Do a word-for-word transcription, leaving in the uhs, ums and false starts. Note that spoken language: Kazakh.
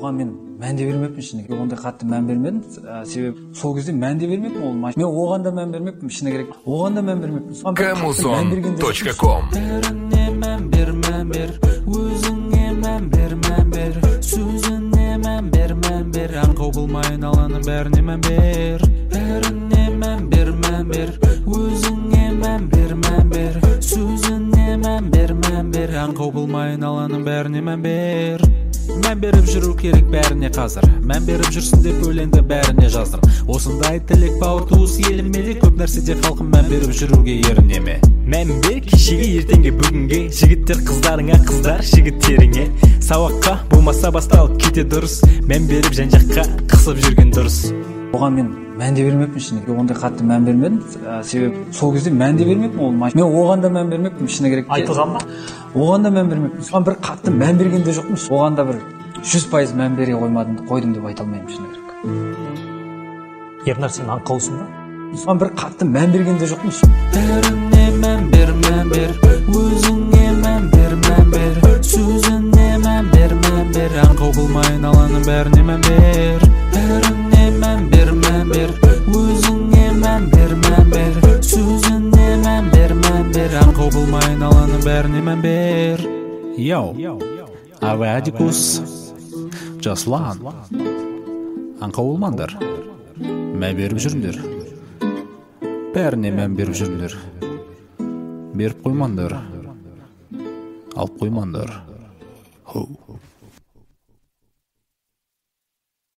оған мен мән де бермеппін шыны керек. Ондай қатты мән бермедім. Себебі сол кезде мән де бермеппін ол машина. Мен оған да мән бермеппін шыны керек. Оған да мән бермеппін. камузон точка ком Бәріне мән бер, мән бер, өзіңе мән бер, мән бер, сөзіне мән бер, мән бер, аңқау болмай айналаның бәріне мән бер. Бәріне мән бер, мән бер, өзіңе мән бер, мән бер, сөзіне мән бер, мән бер, аңқау болмай айналаның бәріне мән бер. Мән беріп жүру керек бәріне қазір, мән беріп жүрсін деп өлеңді бәріне жаздым. Осындай тілек бауыр туыс еліме де көп нәрседе халқым мән беріп жүруге ерінеме. Мән бер кешеге ертеңге бүгінге, жігіттер қыздарыңа, қыздар жігіттеріңе. Сабаққа болмаса басталып кете дұрыс, мән беріп жан жаққа қысып жүрген дұрыс. Оған мен мән де бермеппін шыны керек. Ондай қатты мән бермедім. Себебі сол кезде мән де бермеппін ол машина. Мен оған да мән бермеппін шыны керек. Айтылған ба? Оған да мән бермеппін. Соған бір қатты мән берген де жоқпын. Оған да бір жүз пайыз мән бере қоймадым, қойдым деп айта алмаймын шыны керек. Ернар, сен аңқаусың ба? Соған бір қатты мән берген де жоқпын. Бәріне мән бер, мән бер, өзіңе мән бер, мән бер, сөзіне мән бер, мән бер, аңқау болмай айналаның бәріне мән бер. Бәріне мән бер, мән бер, өзіңе мән бер, мән бер, сөзіне мән бер, мән бер, аңқау болмай айналаның бәріне мән бер. Йоу, авадикус, Жаслан, аңқау болмаңдар, мән беріп жүріңдер. Бәріне мән беріп жүріңдер. Беріп қоймаңдар, алып қоймаңдар. Хоу.